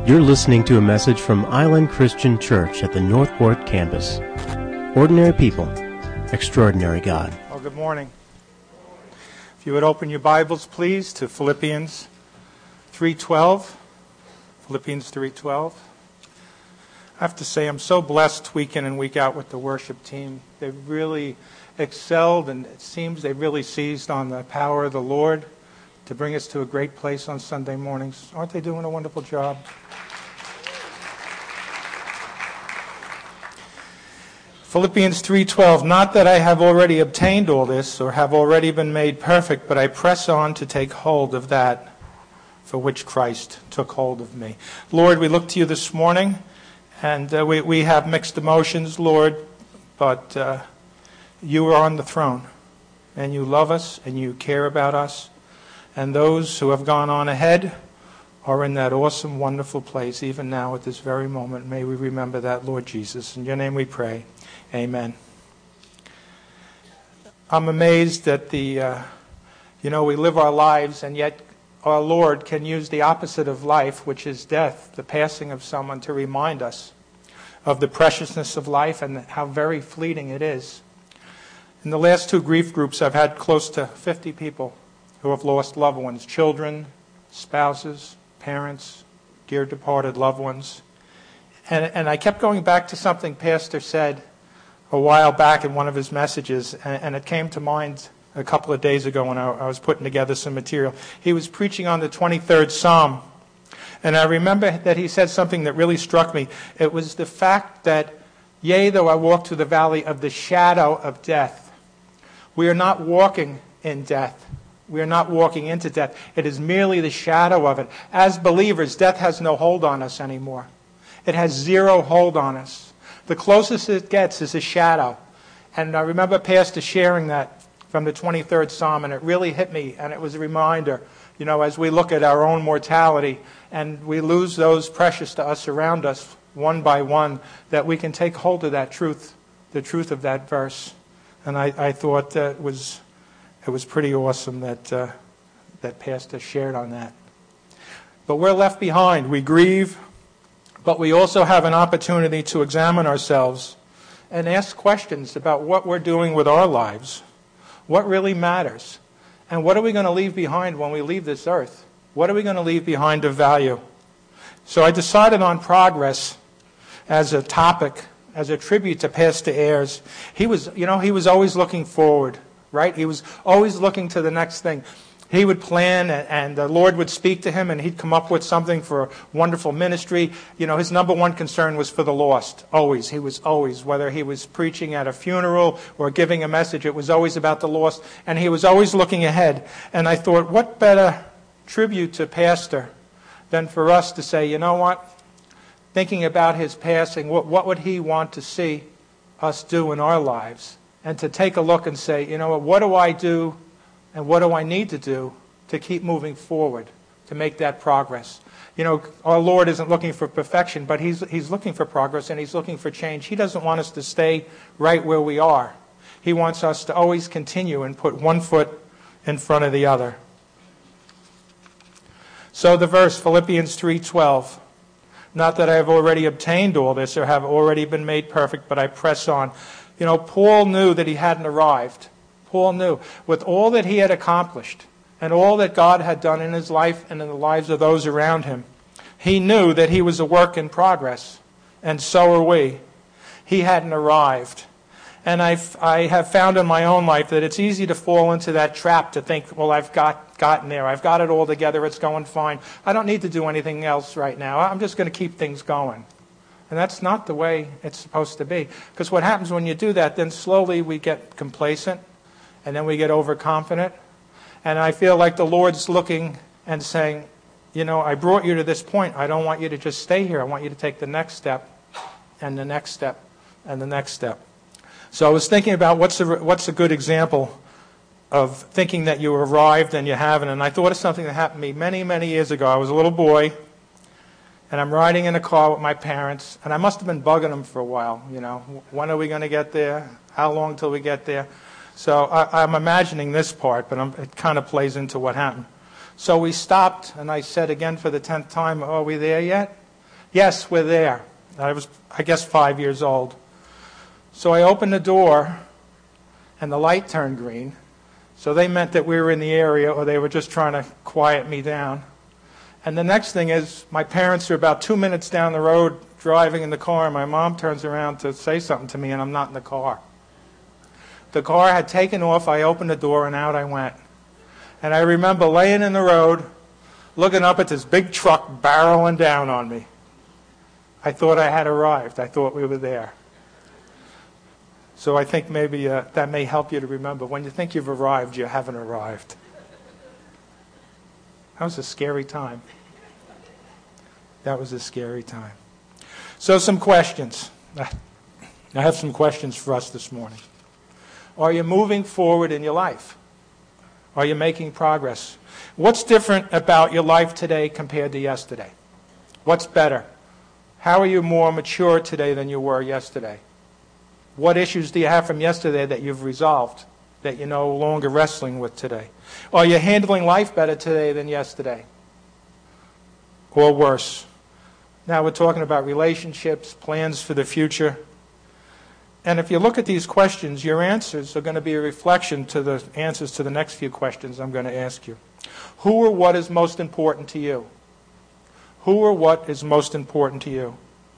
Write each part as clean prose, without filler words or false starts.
You're listening to a message from Island Christian Church at the Northport campus. Ordinary people, extraordinary God. Well, good morning. If you would open your Bibles, please, to Philippians 3:12. Philippians 3:12. I have to say, I'm so blessed week in and week out with the worship team. They've really excelled, and it seems they really seized on the power of the Lord to bring us to a great place on Sunday mornings. Aren't they doing a wonderful job? Philippians 3:12, not that I have already obtained all this or have already been made perfect, but I press on to take hold of that for which Christ took hold of me. Lord, we look to you this morning, and we have mixed emotions, Lord, but you are on the throne, and you love us, and you care about us. And those who have gone on ahead are in that awesome, wonderful place, even now at this very moment. May we remember that, Lord Jesus. In your name we pray. Amen. I'm amazed that we live our lives, and yet our Lord can use the opposite of life, which is death, the passing of someone, to remind us of the preciousness of life and how very fleeting it is. In the last two grief groups, I've had close to 50 people who have lost loved ones, children, spouses, parents, dear departed loved ones. And I kept going back to something Pastor said a while back in one of his messages, and it came to mind a couple of days ago when I was putting together some material. He was preaching on the 23rd Psalm, and I remember that he said something that really struck me. It was the fact that, yea, though I walk through the valley of the shadow of death, we are not walking in death. We are not walking into death. It is merely the shadow of it. As believers, death has no hold on us anymore. It has zero hold on us. The closest it gets is a shadow. And I remember Pastor sharing that from the 23rd Psalm, and it really hit me, and it was a reminder, as we look at our own mortality and we lose those precious to us around us one by one, that we can take hold of that truth, the truth of that verse. And I thought that it was pretty awesome that Pastor shared on that. But we're left behind. We grieve, but we also have an opportunity to examine ourselves and ask questions about what we're doing with our lives, what really matters, and what are we going to leave behind when we leave this earth? What are we going to leave behind of value? So I decided on progress as a topic, as a tribute to Pastor Ayers. He was always looking forward. Right? He was always looking to the next thing. He would plan, and the Lord would speak to him, and he'd come up with something for a wonderful ministry. His number one concern was for the lost. Always. He was always, whether he was preaching at a funeral or giving a message, it was always about the lost. And he was always looking ahead. And I thought, what better tribute to Pastor than for us to say, you know what? Thinking about his passing, what would he want to see us do in our lives? And to take a look and say, what do I do and what do I need to do to keep moving forward, to make that progress? Our Lord isn't looking for perfection, but He's looking for progress and He's looking for change. He doesn't want us to stay right where we are. He wants us to always continue and put one foot in front of the other. So the verse, Philippians 3:12, not that I have already obtained all this or have already been made perfect, but I press on. Paul knew that he hadn't arrived. Paul knew, with all that he had accomplished and all that God had done in his life and in the lives of those around him, he knew that he was a work in progress, and so are we. He hadn't arrived. And I have found in my own life that it's easy to fall into that trap to think, well, I've gotten there. I've got it all together. It's going fine. I don't need to do anything else right now. I'm just going to keep things going. And that's not the way it's supposed to be. Because what happens when you do that, then slowly we get complacent, and then we get overconfident. And I feel like the Lord's looking and saying, I brought you to this point. I don't want you to just stay here. I want you to take the next step, and the next step, and the next step. So I was thinking about what's a good example of thinking that you arrived and you haven't. And I thought of something that happened to me many, many years ago. I was a little boy, and I'm riding in a car with my parents, and I must have been bugging them for a while. When are we going to get there? How long till we get there? So I'm imagining this part, but it kind of plays into what happened. So we stopped, and I said again for the 10th time, are we there yet? Yes, we're there. I was, I guess, 5 years old. So I opened the door, and the light turned green. So they meant that we were in the area, or they were just trying to quiet me down. And the next thing is, my parents are about 2 minutes down the road driving in the car, and my mom turns around to say something to me, and I'm not in the car. The car had taken off. I opened the door, and out I went. And I remember laying in the road, looking up at this big truck barreling down on me. I thought I had arrived. I thought we were there. So I think maybe that may help you to remember. When you think you've arrived, you haven't arrived. That was a scary time. That was a scary time. So some questions. I have some questions for us this morning. Are you moving forward in your life? Are you making progress? What's different about your life today compared to yesterday? What's better? How are you more mature today than you were yesterday? What issues do you have from yesterday that you've resolved, that you're no longer wrestling with today? Are you handling life better today than yesterday? Or worse? Now we're talking about relationships, plans for the future. And if you look at these questions, your answers are going to be a reflection to the answers to the next few questions I'm going to ask you. Who or what is most important to you? Who or what is most important to you?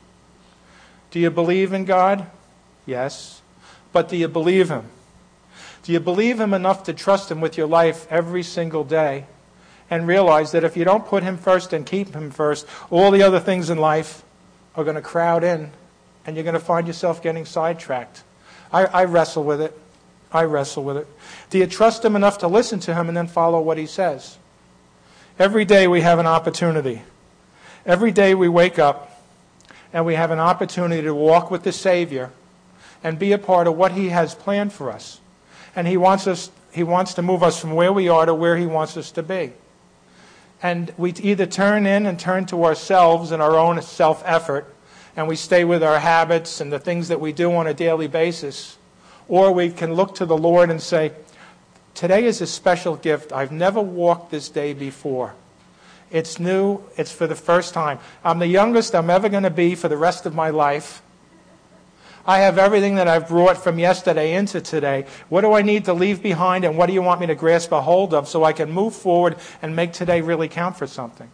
Do you believe in God? Yes. But do you believe Him? Do you believe Him enough to trust Him with your life every single day and realize that if you don't put Him first and keep Him first, all the other things in life are going to crowd in and you're going to find yourself getting sidetracked? I wrestle with it. I wrestle with it. Do you trust Him enough to listen to Him and then follow what He says? Every day we have an opportunity. Every day we wake up and we have an opportunity to walk with the Savior and be a part of what He has planned for us. And He wants to move us from where we are to where He wants us to be. And we either turn in and turn to ourselves and our own self-effort, and we stay with our habits and the things that we do on a daily basis, or we can look to the Lord and say, today is a special gift. I've never walked this day before. It's new. It's for the first time. I'm the youngest I'm ever going to be for the rest of my life. I have everything that I've brought from yesterday into today. What do I need to leave behind, and what do you want me to grasp a hold of so I can move forward and make today really count for something?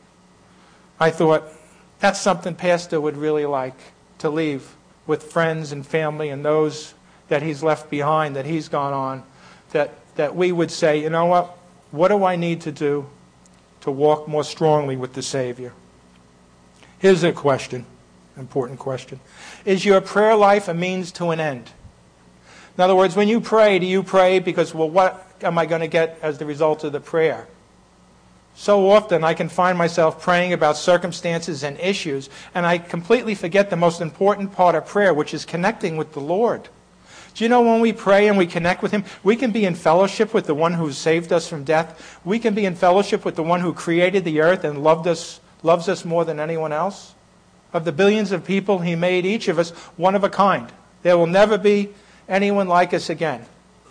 I thought, that's something Pastor would really like, to leave with friends and family and those that he's left behind, that he's gone on, that we would say, you know what do I need to do to walk more strongly with the Savior? Here's a question, important question. Is your prayer life a means to an end? In other words, when you pray, do you pray because, well, what am I going to get as the result of the prayer? So often I can find myself praying about circumstances and issues, and I completely forget the most important part of prayer, which is connecting with the Lord. Do you know when we pray and we connect with Him, we can be in fellowship with the one who saved us from death. We can be in fellowship with the one who created the earth and loves us more than anyone else. Of the billions of people He made, each of us one of a kind. There will never be anyone like us again.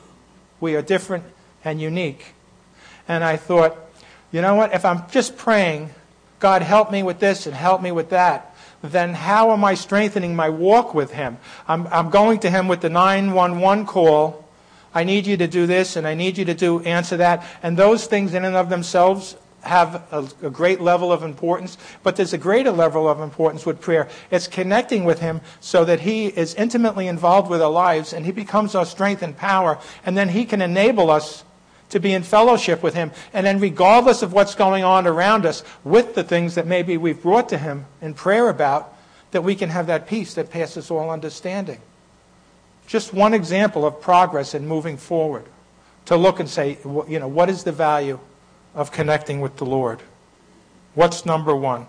We are different and unique. And I thought, you know what? If I'm just praying, God help me with this and help me with that, then how am I strengthening my walk with Him? I'm going to Him with the 911 call. I need you to do this and I need you to answer that. And those things in and of themselves have a great level of importance, but there's a greater level of importance with prayer. It's connecting with Him so that He is intimately involved with our lives and He becomes our strength and power, and then He can enable us to be in fellowship with Him, and then regardless of what's going on around us with the things that maybe we've brought to Him in prayer about, that we can have that peace that passes all understanding. Just one example of progress in moving forward, to look and say, you know, what is the value of connecting with the Lord? What's number one?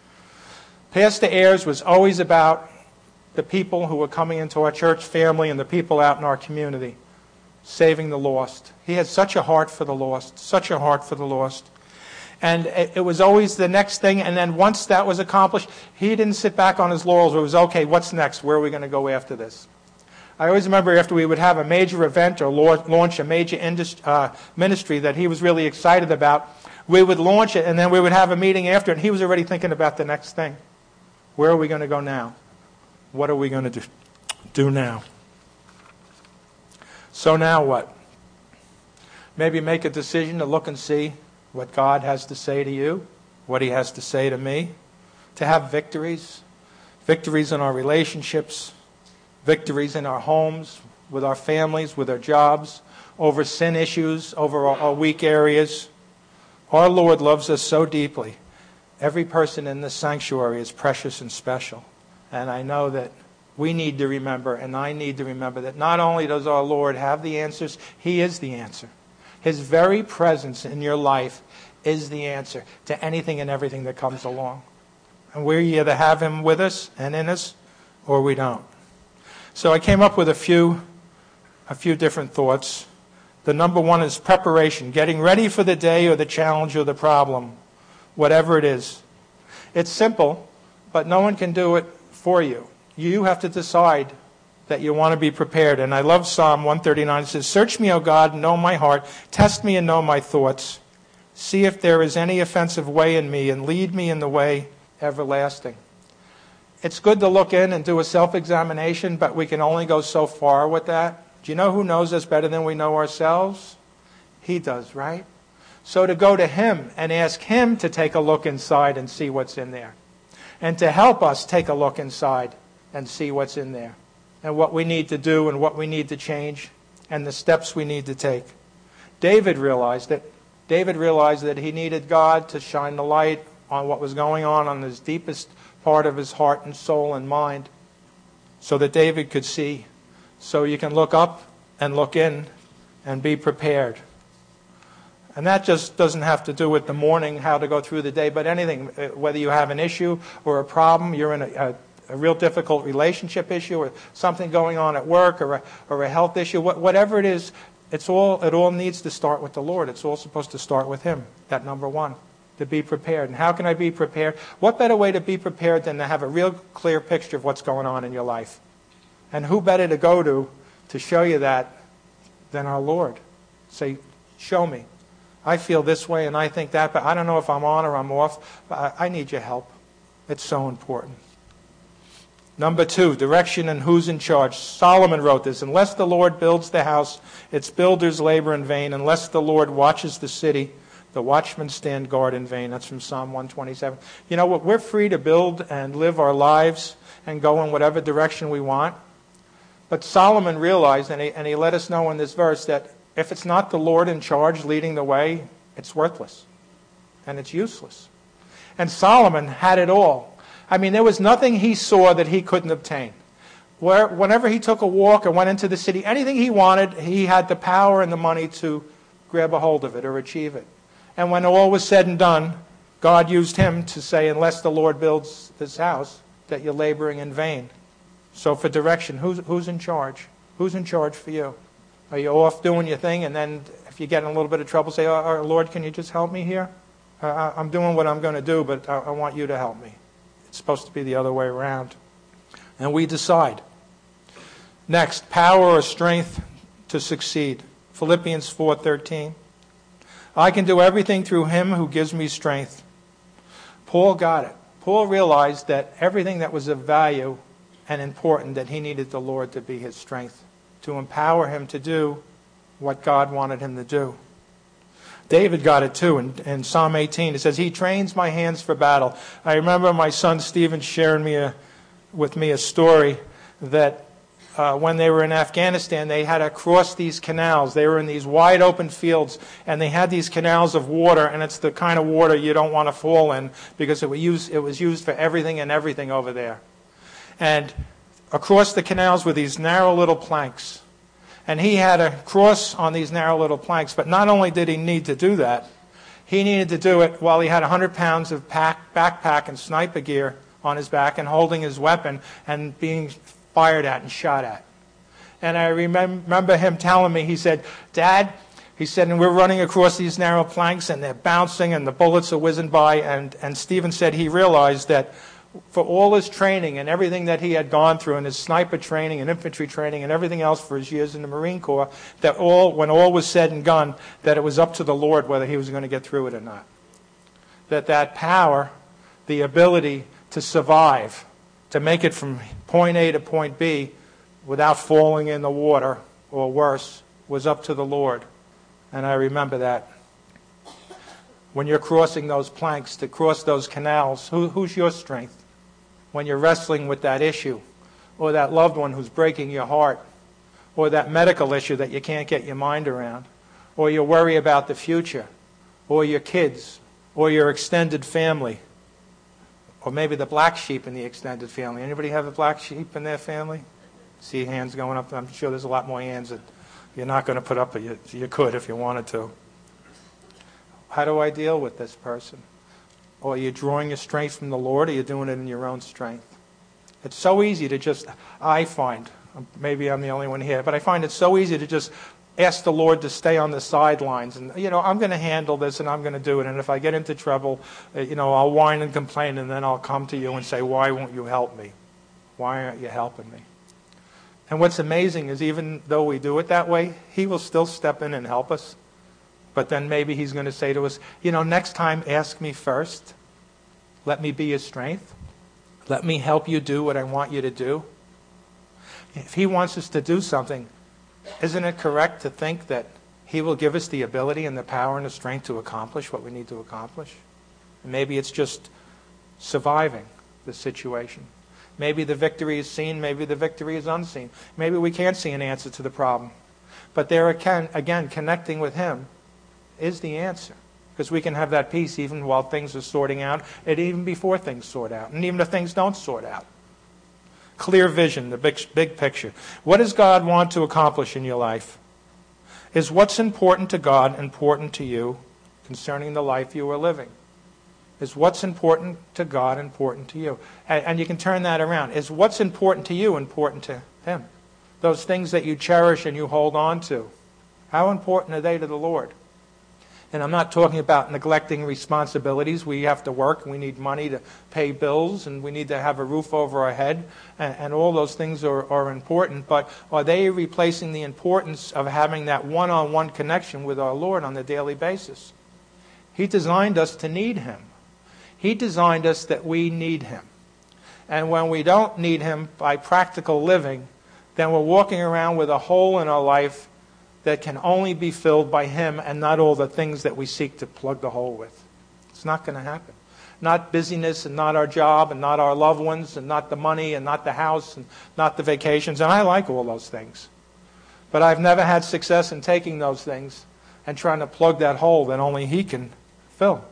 Pastor Ayers was always about the people who were coming into our church family and the people out in our community, saving the lost. He had such a heart for the lost, such a heart for the lost. And it was always the next thing, and then once that was accomplished, he didn't sit back on his laurels. It was, okay, what's next? Where are we going to go after this? I always remember after we would have a major event or launch a major ministry that he was really excited about, we would launch it, and then we would have a meeting after, and he was already thinking about the next thing. Where are we going to go now? What are we going to do now? So now what? Maybe make a decision to look and see what God has to say to you, what He has to say to me, to have victories in our relationships, victories in our homes, with our families, with our jobs, over sin issues, over our weak areas. Our Lord loves us so deeply. Every person in this sanctuary is precious and special. And I know that we need to remember, and I need to remember, that not only does our Lord have the answers, He is the answer. His very presence in your life is the answer to anything and everything that comes along. And we either have Him with us and in us, or we don't. So I came up with a few different thoughts. The number one is preparation, getting ready for the day or the challenge or the problem, whatever it is. It's simple, but no one can do it for you. You have to decide that you want to be prepared. And I love Psalm 139. It says, "Search me, O God, and know my heart. Test me and know my thoughts. See if there is any offensive way in me, and lead me in the way everlasting." It's good to look in and do a self-examination, but we can only go so far with that. Do you know who knows us better than we know ourselves? He does, right? So to go to Him and ask Him to take a look inside and see what's in there. And to help us take a look inside and see what's in there. And what we need to do and what we need to change and the steps we need to take. David realized that he needed God to shine the light on what was going on his deepest part of his heart and soul and mind, so that David could see. So you can look up and look in and be prepared. And that just doesn't have to do with the morning, how to go through the day, but anything, whether you have an issue or a problem, you're in a real difficult relationship issue, or something going on at work, or a health issue, whatever it is, it all needs to start with the Lord. It's all supposed to start with Him, that number one, to be prepared. And how can I be prepared? What better way to be prepared than to have a real clear picture of what's going on in your life? And who better to go to show you that than our Lord? Say, show me. I feel this way and I think that, but I don't know if I'm on or I'm off. I need your help. It's so important. Number two, direction and who's in charge. Solomon wrote this, "Unless the Lord builds the house, its builders labor in vain. Unless the Lord watches the city, the watchmen stand guard in vain." That's from Psalm 127. You know what? We're free to build and live our lives and go in whatever direction we want. But Solomon realized, and he let us know in this verse, that if it's not the Lord in charge leading the way, it's worthless and it's useless. And Solomon had it all. I mean, there was nothing he saw that he couldn't obtain. Whenever he took a walk or went into the city, anything he wanted, he had the power and the money to grab a hold of it or achieve it. And when all was said and done, God used him to say, unless the Lord builds this house, that you're laboring in vain. So for direction, who's in charge? Who's in charge for you? Are you off doing your thing, and then if you get in a little bit of trouble, say, "Oh, Lord, can you just help me here? I'm doing what I'm going to do, but I want you to help me." It's supposed to be the other way around. And we decide. Next, power or strength to succeed. Philippians 4:13. "I can do everything through Him who gives me strength." Paul got it. Paul realized that everything that was of value and important, that he needed the Lord to be his strength, to empower him to do what God wanted him to do. David got it too. In Psalm 18, it says, "He trains my hands for battle." I remember my son Stephen sharing with me a story that when they were in Afghanistan, they had to cross these canals. They were in these wide open fields, and they had these canals of water, and it's the kind of water you don't want to fall in, because it was used for everything and everything over there. And across the canals were these narrow little planks. And he had to cross on these narrow little planks. But not only did he need to do that, he needed to do it while he had 100 pounds of backpack and sniper gear on his back and holding his weapon and being fired at and shot at. And I remember him telling me, he said, "Dad," he said, "and we're running across these narrow planks and they're bouncing and the bullets are whizzing by." And Stephen said he realized that for all his training and everything that he had gone through, and his sniper training and infantry training and everything else for his years in the Marine Corps, that when all was said and done, that it was up to the Lord whether he was going to get through it or not. That power, the ability to survive, to make it from point A to point B without falling in the water or worse, was up to the Lord. And I remember that. When you're crossing those planks, to cross those canals, who's your strength? When you're wrestling with that issue, or that loved one who's breaking your heart, or that medical issue that you can't get your mind around, or you worry about the future, or your kids, or your extended family, or maybe the black sheep in the extended family. Anybody have a black sheep in their family? See hands going up. I'm sure there's a lot more hands that you're not going to put up, but you could if you wanted to. How do I deal with this person? Or are you drawing your strength from the Lord, or are you doing it in your own strength? It's so easy to just, I find, maybe I'm the only one here, but I find it so easy to just ask the Lord to stay on the sidelines. And, I'm going to handle this and I'm going to do it. And if I get into trouble, I'll whine and complain, and then I'll come to you and say, why won't you help me? Why aren't you helping me? And what's amazing is even though we do it that way, He will still step in and help us. But then maybe He's going to say to us, next time ask me first. Let me be your strength. Let me help you do what I want you to do. If He wants us to do something, isn't it correct to think that He will give us the ability and the power and the strength to accomplish what we need to accomplish? And maybe it's just surviving the situation. Maybe the victory is seen, maybe the victory is unseen. Maybe we can't see an answer to the problem. But there again, connecting with Him is the answer. Because we can have that peace even while things are sorting out, and even before things sort out, and even if things don't sort out. Clear vision, the big picture. What does God want to accomplish in your life? Is what's important to God important to you concerning the life you are living? Is what's important to God important to you? And you can turn that around. Is what's important to you important to Him? Those things that you cherish and you hold on to, how important are they to the Lord? And I'm not talking about neglecting responsibilities. We have to work, and we need money to pay bills, and we need to have a roof over our head, and all those things are important. But are they replacing the importance of having that one-on-one connection with our Lord on a daily basis? He designed us to need Him. He designed us that we need Him. And when we don't need Him by practical living, then we're walking around with a hole in our life that can only be filled by Him and not all the things that we seek to plug the hole with. It's not going to happen. Not busyness, and not our job, and not our loved ones, and not the money, and not the house, and not the vacations. And I like all those things. But I've never had success in taking those things and trying to plug that hole that only He can fill.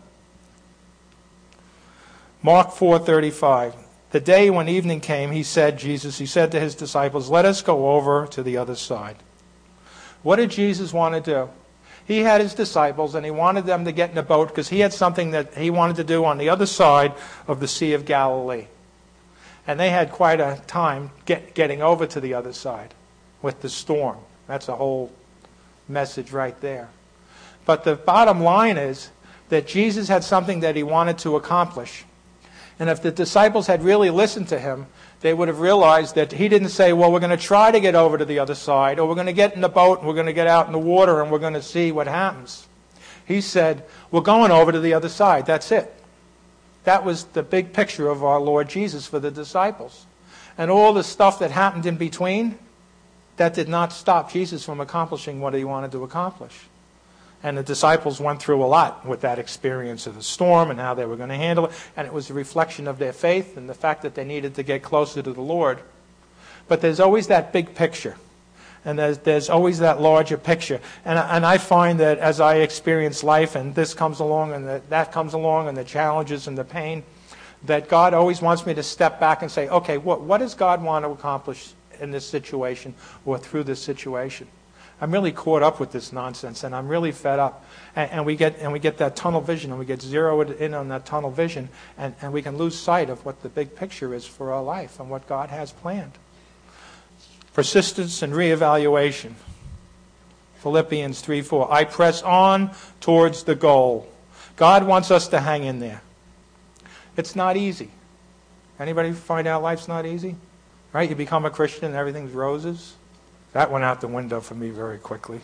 Mark 4:35. The day when evening came, He said to His disciples, "Let us go over to the other side." What did Jesus want to do? He had His disciples, and He wanted them to get in a boat because He had something that He wanted to do on the other side of the Sea of Galilee. And they had quite a time getting over to the other side with the storm. That's a whole message right there. But the bottom line is that Jesus had something that He wanted to accomplish. And if the disciples had really listened to Him, they would have realized that He didn't say, well, we're going to try to get over to the other side, or we're going to get in the boat and we're going to get out in the water and we're going to see what happens. He said, we're going over to the other side. That's it. That was the big picture of our Lord Jesus for the disciples. And all the stuff that happened in between, that did not stop Jesus from accomplishing what He wanted to accomplish. And the disciples went through a lot with that experience of the storm and how they were going to handle it. And it was a reflection of their faith and the fact that they needed to get closer to the Lord. But there's always that big picture. And there's always that larger picture. And I find that as I experience life, and this comes along and that comes along, and the challenges and the pain, that God always wants me to step back and say, okay, what does God want to accomplish in this situation or through this situation? I'm really caught up with this nonsense, and I'm really fed up. And we get that tunnel vision, and we get zeroed in on that tunnel vision, and we can lose sight of what the big picture is for our life and what God has planned. Persistence and reevaluation. Philippians 3:4. I press on towards the goal. God wants us to hang in there. It's not easy. Anybody find out life's not easy? Right? You become a Christian and everything's roses. That went out the window for me very quickly.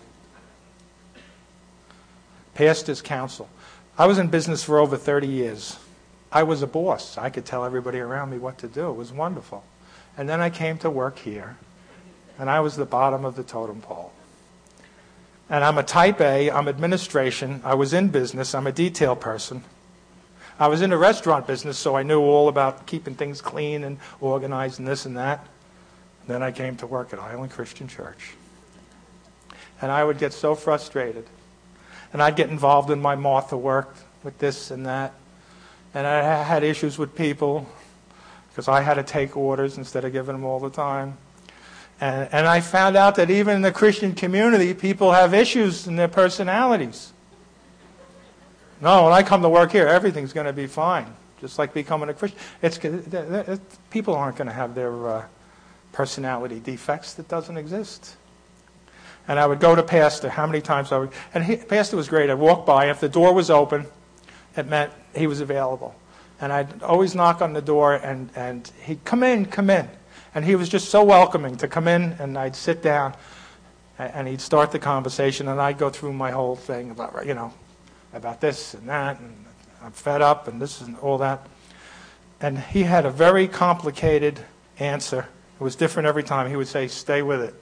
Pastor's counsel. I was in business for over 30 years. I was a boss. I could tell everybody around me what to do. It was wonderful. And then I came to work here, and I was the bottom of the totem pole. And I'm a type A, I'm administration, I was in business, I'm a detail person. I was in the restaurant business, so I knew all about keeping things clean and organized and this and that. Then I came to work at Island Christian Church. And I would get so frustrated. And I'd get involved in my Martha work with this and that. And I had issues with people because I had to take orders instead of giving them all the time. And I found out that even in the Christian community, people have issues in their personalities. No, when I come to work here, everything's going to be fine. Just like becoming a Christian. People aren't going to have their personality defects. That doesn't exist. And I would go to Pastor. How many times I would... And Pastor was great. I'd walk by. If the door was open, it meant he was available. And I'd always knock on the door, and he'd come in. And he was just so welcoming to come in, and I'd sit down, and he'd start the conversation, and I'd go through my whole thing about, about this and that, and I'm fed up, and this and all that. And he had a very complicated answer. It was different every time. He would say, "Stay with it."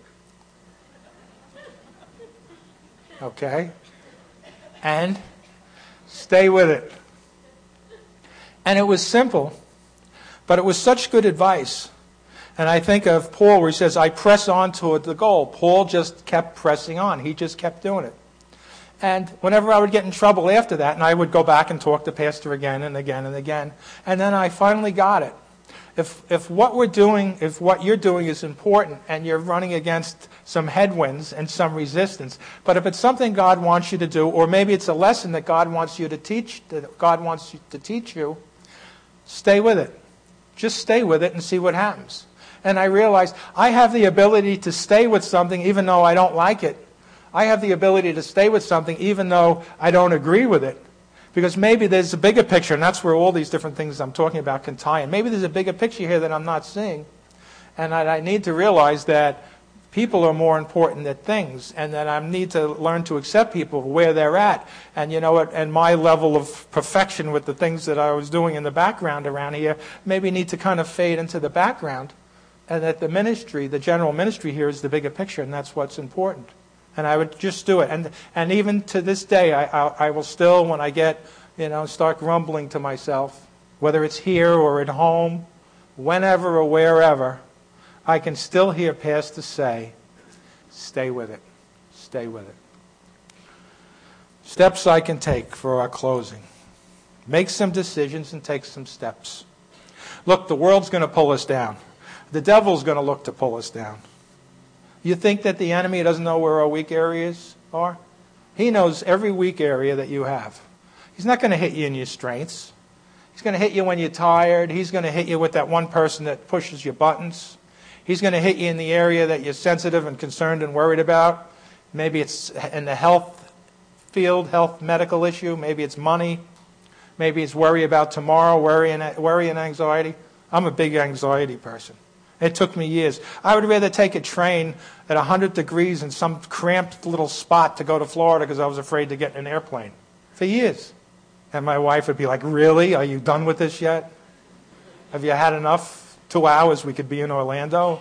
Okay? And stay with it. And it was simple, but it was such good advice. And I think of Paul where he says, I press on toward the goal. Paul just kept pressing on. He just kept doing it. And whenever I would get in trouble after that, and I would go back and talk to Pastor again and again and again, and then I finally got it. If what you're doing is important and you're running against some headwinds and some resistance, but if it's something God wants you to do, or maybe it's a lesson that God wants you to teach, you, stay with it. Just stay with it and see what happens. And I realized I have the ability to stay with something even though I don't like it. I have the ability to stay with something even though I don't agree with it. Because maybe there's a bigger picture, and that's where all these different things I'm talking about can tie in. Maybe there's a bigger picture here that I'm not seeing. And I need to realize that people are more important than things, and that I need to learn to accept people where they're at. And you know what? And my level of perfection with the things that I was doing in the background around here maybe need to kind of fade into the background. And that the ministry, the general ministry here is the bigger picture, and that's what's important. And I would just do it. And even to this day, I will still, when I get, start grumbling to myself, whether it's here or at home, whenever or wherever, I can still hear Pastor say, stay with it. Stay with it. Steps I can take for our closing. Make some decisions and take some steps. Look, the world's going to pull us down. The devil's going to look to pull us down. You think that the enemy doesn't know where our weak areas are? He knows every weak area that you have. He's not going to hit you in your strengths. He's going to hit you when you're tired. He's going to hit you with that one person that pushes your buttons. He's going to hit you in the area that you're sensitive and concerned and worried about. Maybe it's in the health field, health medical issue. Maybe it's money. Maybe it's worry about tomorrow, worry and anxiety. I'm a big anxiety person. It took me years. I would rather take a train at 100 degrees in some cramped little spot to go to Florida because I was afraid to get in an airplane. For years. And my wife would be like, really? Are you done with this yet? Have you had enough? 2 hours we could be in Orlando?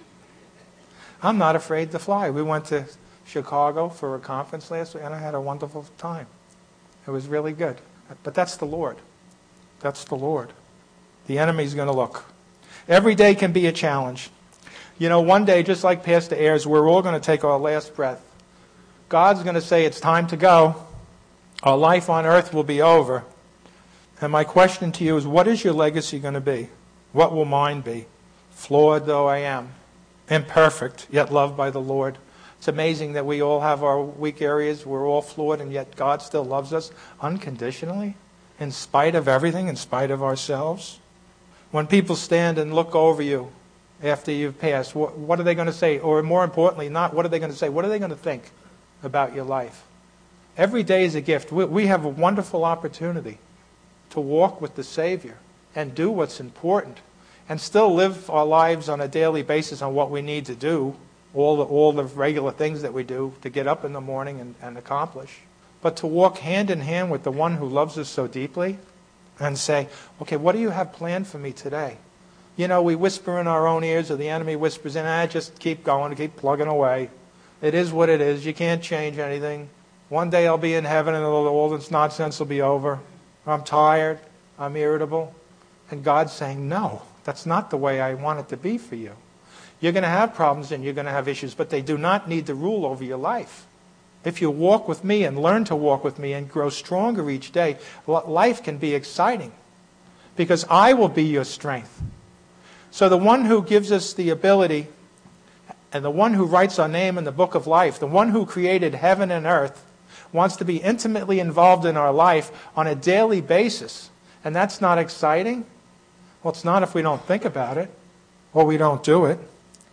I'm not afraid to fly. We went to Chicago for a conference last week and I had a wonderful time. It was really good. But that's the Lord. That's the Lord. The enemy's going to look. Every day can be a challenge. One day, just like Pastor Ayers, we're all going to take our last breath. God's going to say, it's time to go. Our life on earth will be over. And my question to you is, what is your legacy going to be? What will mine be? Flawed though I am, imperfect, yet loved by the Lord. It's amazing that we all have our weak areas. We're all flawed, and yet God still loves us unconditionally, in spite of everything, in spite of ourselves. When people stand and look over you after you've passed, what are they going to say? Or more importantly, not what are they going to say, what are they going to think about your life? Every day is a gift. We have a wonderful opportunity to walk with the Savior and do what's important and still live our lives on a daily basis on what we need to do, all the regular things that we do to get up in the morning and accomplish. But to walk hand in hand with the one who loves us so deeply and say, okay, what do you have planned for me today? You know, we whisper in our own ears, or the enemy whispers in, just keep going, keep plugging away. It is what it is. You can't change anything. One day I'll be in heaven and all this nonsense will be over. I'm tired. I'm irritable. And God's saying, no, that's not the way I want it to be for you. You're going to have problems and you're going to have issues, but they do not need to rule over your life. If you walk with me and learn to walk with me and grow stronger each day, life can be exciting because I will be your strength. So the one who gives us the ability and the one who writes our name in the book of life, the one who created heaven and earth, wants to be intimately involved in our life on a daily basis. And that's not exciting? Well, it's not if we don't think about it or we don't do it.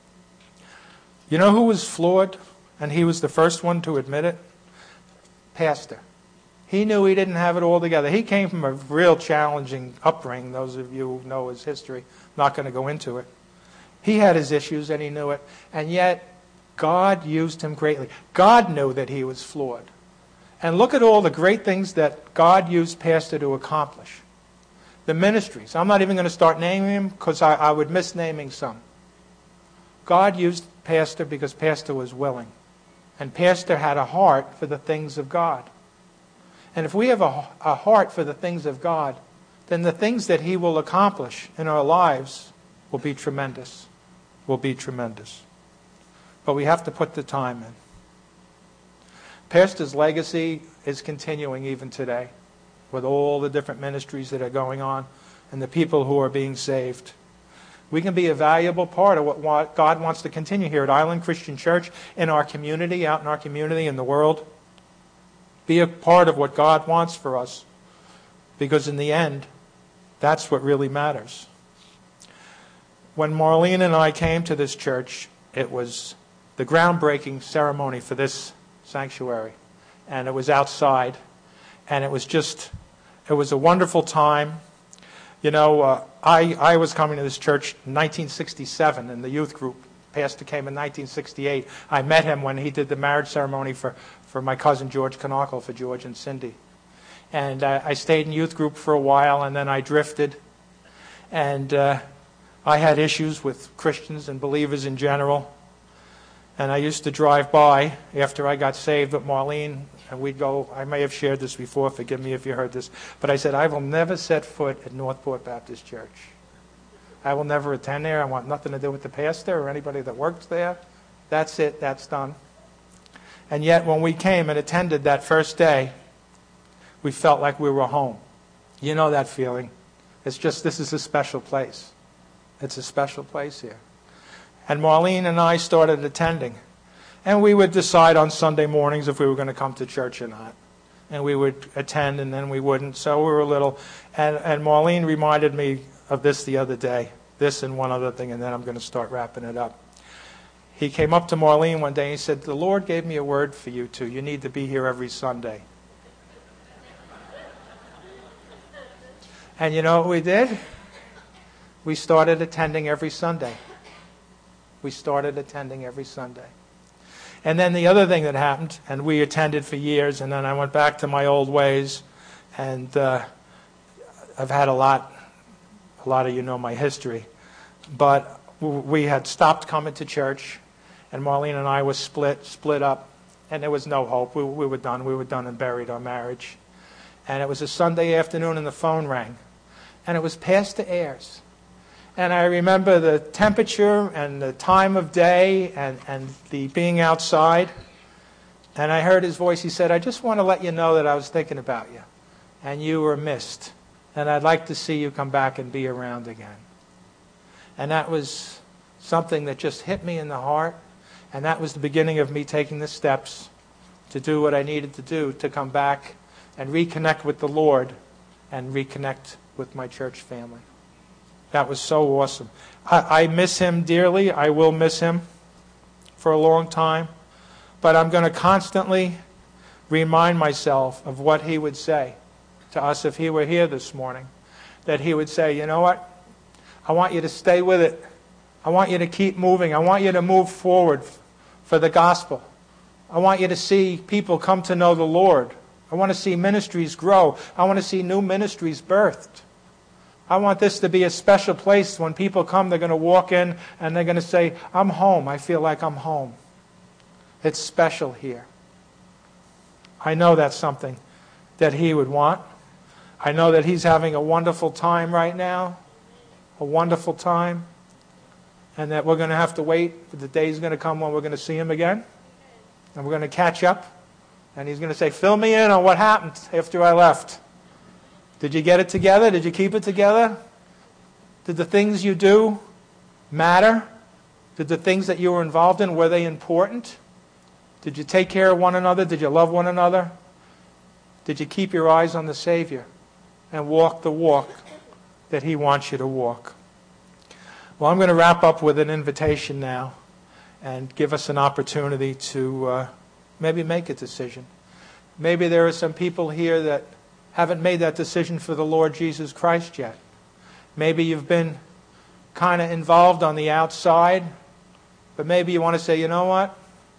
You know who was flawed? And he was the first one to admit it? Pastor. He knew he didn't have it all together. He came from a real challenging upbringing. Those of you who know his history, not going to go into it. He had his issues and he knew it. And yet, God used him greatly. God knew that he was flawed. And look at all the great things that God used Pastor to accomplish. The ministries. I'm not even going to start naming them because I would miss naming some. God used Pastor because Pastor was willing. And Pastor had a heart for the things of God. And if we have a heart for the things of God, then the things that he will accomplish in our lives will be tremendous. Will be tremendous. But we have to put the time in. Pastor's legacy is continuing even today with all the different ministries that are going on and the people who are being saved. We can be a valuable part of what God wants to continue here at Island Christian Church, in our community, out in our community, in the world. Be a part of what God wants for us. Because in the end, that's what really matters. When Marlene and I came to this church, it was the groundbreaking ceremony for this sanctuary. And it was outside. And it was a wonderful time. You know, I was coming to this church in 1967 in the youth group. Pastor came in 1968. I met him when he did the marriage ceremony for my cousin George Knockle, for George and Cindy. And I stayed in youth group for a while, and then I drifted. And I had issues with Christians and believers in general. And I used to drive by after I got saved with Marlene, and we'd go, I may have shared this before, forgive me if you heard this, but I said, I will never set foot at Northport Baptist Church. I will never attend there. I want nothing to do with the pastor or anybody that works there. That's it. That's done. And yet when we came and attended that first day, we felt like we were home. You know that feeling. It's just, this is a special place. It's a special place here. And Marlene and I started attending. And we would decide on Sunday mornings if we were going to come to church or not. And we would attend and then we wouldn't. So we were little. And Marlene reminded me of this the other day. This and one other thing, and then I'm going to start wrapping it up. He came up to Marlene one day and he said, the Lord gave me a word for you two. You need to be here every Sunday. And you know what we did? We started attending every Sunday. We started attending every Sunday. And then the other thing that happened, and we attended for years, and then I went back to my old ways, and I've had a lot of you know my history. But we had stopped coming to church, and Marlene and I were split up, and there was no hope. We were done. We were done and buried our marriage. And it was a Sunday afternoon, and the phone rang. And it was Pastor Ayers. And I remember the temperature and the time of day and the being outside. And I heard his voice. He said, I just want to let you know that I was thinking about you. And you were missed. And I'd like to see you come back and be around again. And that was something that just hit me in the heart. And that was the beginning of me taking the steps to do what I needed to do to come back and reconnect with the Lord and reconnect with my church family. That was so awesome. I miss him dearly. I will miss him for a long time. But I'm going to constantly remind myself of what he would say to us if he were here this morning. That he would say, you know what? I want you to stay with it. I want you to keep moving. I want you to move forward for the gospel. I want you to see people come to know the Lord. I want to see ministries grow. I want to see new ministries birthed. I want this to be a special place. When people come, they're going to walk in and they're going to say, I'm home. I feel like I'm home. It's special here. I know that's something that He would want. I know that He's having a wonderful time right now. A wonderful time. And that we're going to have to wait for the day's going to come when we're going to see Him again. And we're going to catch up. And He's going to say, fill me in on what happened after I left. Did you get it together? Did you keep it together? Did the things you do matter? Did the things that you were involved in, were they important? Did you take care of one another? Did you love one another? Did you keep your eyes on the Savior and walk the walk that He wants you to walk? Well, I'm going to wrap up with an invitation now and give us an opportunity to maybe make a decision. Maybe there are some people here that haven't made that decision for the Lord Jesus Christ yet. Maybe you've been kind of involved on the outside, but maybe you want to say, you know what?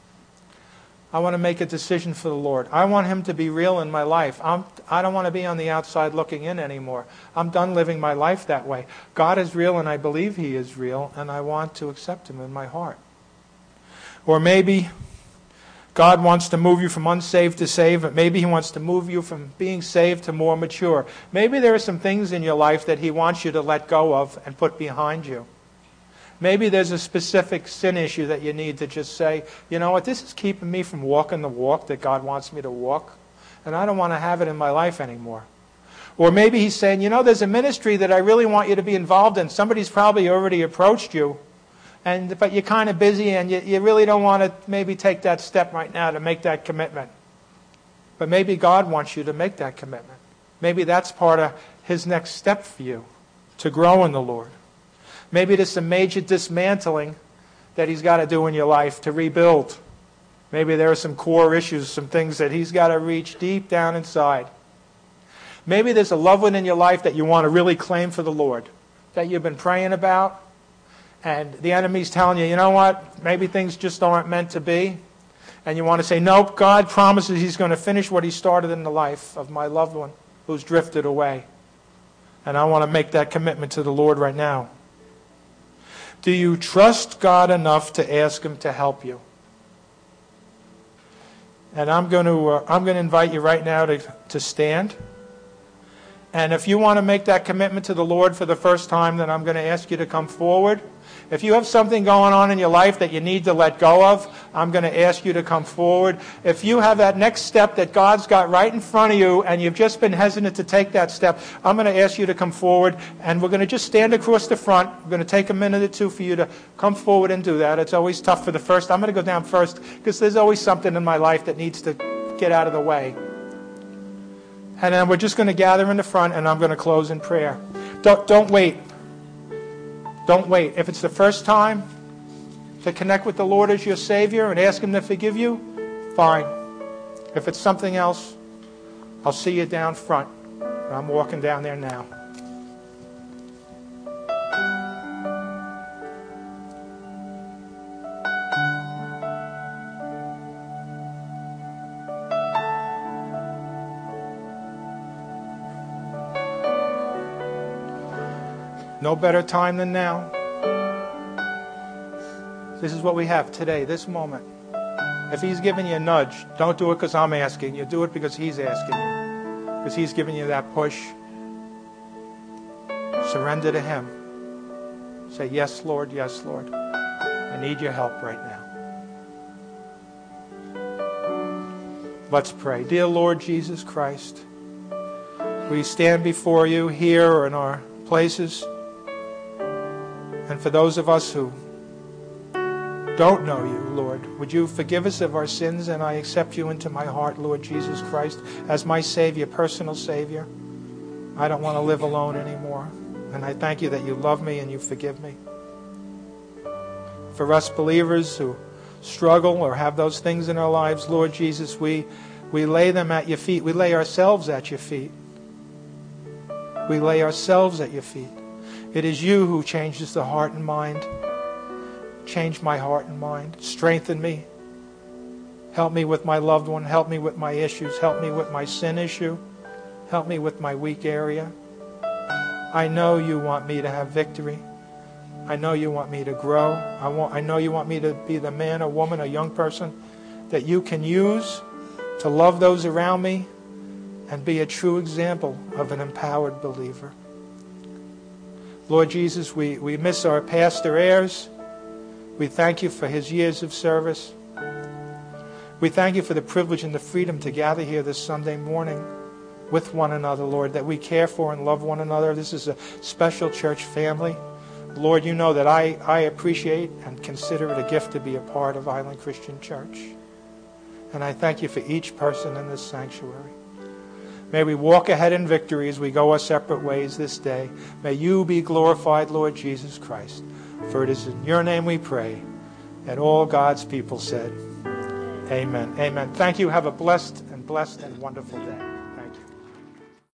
I want to make a decision for the Lord. I want Him to be real in my life. I don't want to be on the outside looking in anymore. I'm done living my life that way. God is real and I believe He is real, and I want to accept Him in my heart. Or maybe God wants to move you from unsaved to saved, but maybe He wants to move you from being saved to more mature. Maybe there are some things in your life that He wants you to let go of and put behind you. Maybe there's a specific sin issue that you need to just say, you know what, this is keeping me from walking the walk that God wants me to walk, and I don't want to have it in my life anymore. Or maybe He's saying, you know, there's a ministry that I really want you to be involved in. Somebody's probably already approached you, but you're kind of busy and you really don't want to maybe take that step right now to make that commitment. But maybe God wants you to make that commitment. Maybe that's part of His next step for you, to grow in the Lord. Maybe there's some major dismantling that He's got to do in your life to rebuild. Maybe there are some core issues, some things that He's got to reach deep down inside. Maybe there's a loved one in your life that you want to really claim for the Lord, that you've been praying about, and the enemy's telling you, you know what, maybe things just aren't meant to be. And you want to say, nope, God promises He's going to finish what He started in the life of my loved one who's drifted away. And I want to make that commitment to the Lord right now. Do you trust God enough to ask Him to help you? And I'm going to invite you right now to stand. And if you want to make that commitment to the Lord for the first time, then I'm going to ask you to come forward. If you have something going on in your life that you need to let go of, I'm going to ask you to come forward. If you have that next step that God's got right in front of you and you've just been hesitant to take that step, I'm going to ask you to come forward, and we're going to just stand across the front. We're going to take a minute or two for you to come forward and do that. It's always tough for the first. I'm going to go down first because there's always something in my life that needs to get out of the way. And then we're just going to gather in the front, and I'm going to close in prayer. Don't wait. Don't wait. If it's the first time to connect with the Lord as your Savior and ask Him to forgive you, fine. If it's something else, I'll see you down front. I'm walking down there now. No better time than now. This is what we have today, this moment. If He's giving you a nudge, don't do it because I'm asking you. Do it because He's asking you. Because He's giving you that push. Surrender to Him. Say, yes, Lord, I need your help right now. Let's pray. Dear Lord Jesus Christ, we stand before you here or in our places. And for those of us who don't know you, Lord, would you forgive us of our sins, and I accept you into my heart, Lord Jesus Christ, as my Savior, personal Savior. I don't want to live alone anymore. And I thank you that you love me and you forgive me. For us believers who struggle or have those things in our lives, Lord Jesus, we lay them at your feet. We lay ourselves at your feet. We lay ourselves at your feet. It is you who changes the heart and mind. Change my heart and mind. Strengthen me. Help me with my loved one. Help me with my issues. Help me with my sin issue. Help me with my weak area. I know you want me to have victory. I know you want me to grow. I know you want me to be the man or woman, a young person that you can use to love those around me and be a true example of an empowered believer. Lord Jesus, we miss our Pastor Ayers. We thank you for his years of service. We thank you for the privilege and the freedom to gather here this Sunday morning with one another, Lord, that we care for and love one another. This is a special church family. Lord, you know that I appreciate and consider it a gift to be a part of Island Christian Church. And I thank you for each person in this sanctuary. May we walk ahead in victory as we go our separate ways this day. May you be glorified, Lord Jesus Christ. For it is in your name we pray. And all God's people said, amen. Amen. Thank you. Have a blessed and wonderful day.